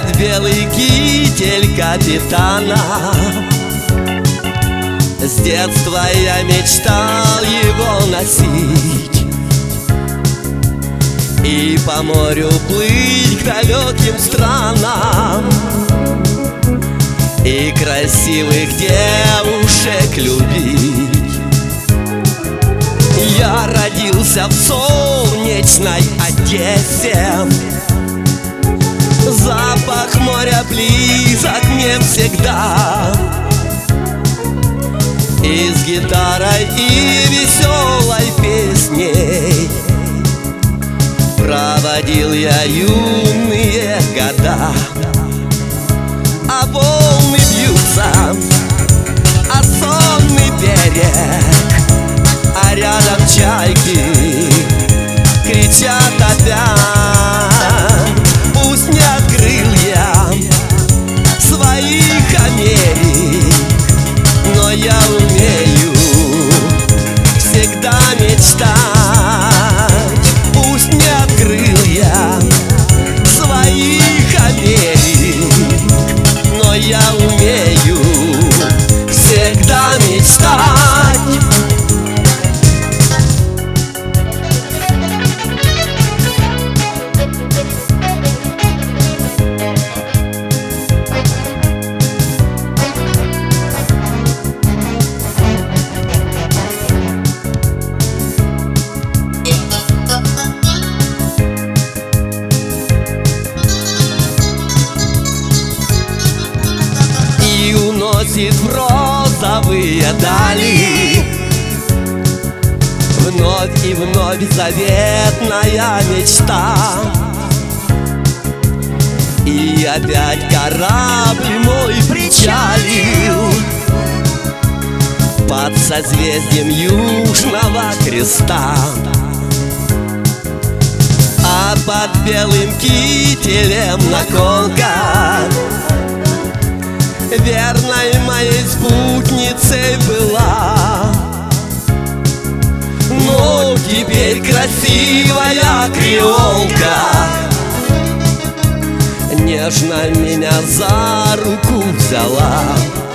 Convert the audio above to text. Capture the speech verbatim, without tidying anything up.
под белый китель капитана. С детства я мечтал его носить и по морю плыть к далеким странам, и красивых девушек любить. Я родился в солнечной Одессе, запах моря близок мне всегда. И с гитарой и веселой песней проводил я юные года. А волны бьются, а сонный берег, а рядом чайки кричат опять. Пусть нет крылья своих Америк, но я умею всегда мечтать. Пусть нет крылья своих Америк, но я умею всегда мечтать. Уносит в розовые дали вновь и вновь заветная мечта. И опять корабль мой причалил под созвездием Южного Креста. А под белым кителем наколка верной моей спутницей была. Но теперь красивая креолка нежно меня за руку взяла.